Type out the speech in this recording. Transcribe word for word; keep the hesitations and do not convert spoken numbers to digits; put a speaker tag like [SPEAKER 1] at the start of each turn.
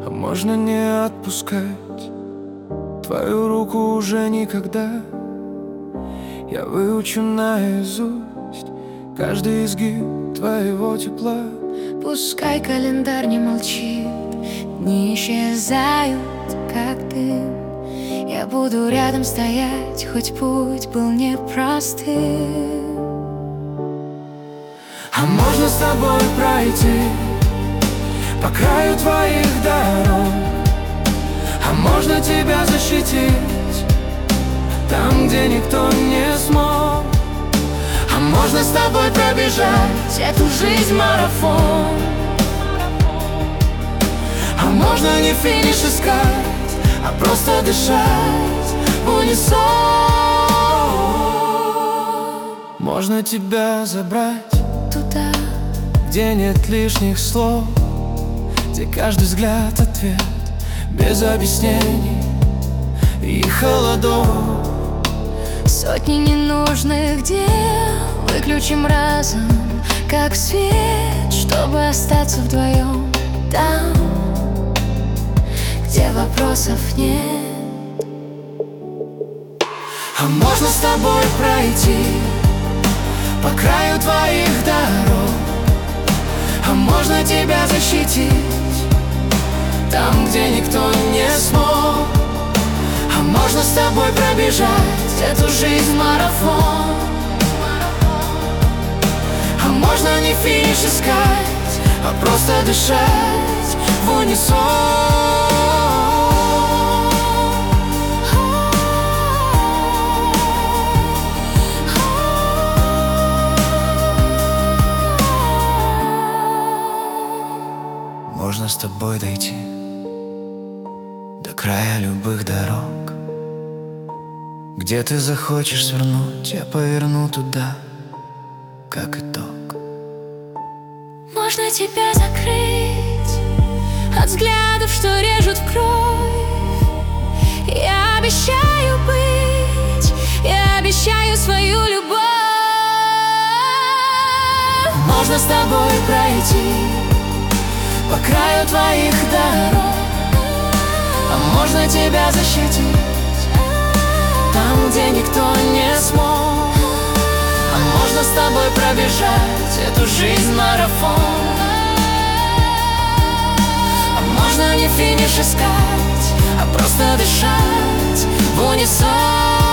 [SPEAKER 1] А можно не отпускать твою руку уже никогда. Я выучу наизусть каждый изгиб твоего тепла.
[SPEAKER 2] Пускай календарь не молчит, дни исчезают, как дым. Я буду рядом стоять, хоть путь был непростым.
[SPEAKER 1] А можно с тобой пройти по краю твоих дорог. А можно тебя защитить там, где никто не смог. А можно с тобой пробежать эту жизнь марафон. А можно не финиш искать, а просто дышать в унисон. Можно тебя забрать
[SPEAKER 2] туда,
[SPEAKER 1] где нет лишних слов, где каждый взгляд ответ, без объяснений и холодов.
[SPEAKER 2] сотни ненужных дел выключим разом, как свет, чтобы остаться вдвоем там, где вопросов нет.
[SPEAKER 1] А можно с тобой пройти по краю твоих дорог. А можно тебя защитить там, где никто не смог. А можно с тобой пробежать эту жизнь марафон. А можно не финиш искать, а просто дышать в унисон. Можно с тобой дойти до края любых дорог. Где ты захочешь свернуть, я поверну туда, как итог.
[SPEAKER 2] Можно тебя закрыть от взглядов, что режут в кровь. Я обещаю быть, я обещаю свою любовь.
[SPEAKER 1] Можно с тобой пройти по краю твоих дорог. А можно тебя защитить там, где никто не смог. А можно с тобой пробежать эту жизнь марафон. А можно не финиш искать, а просто дышать в унисон.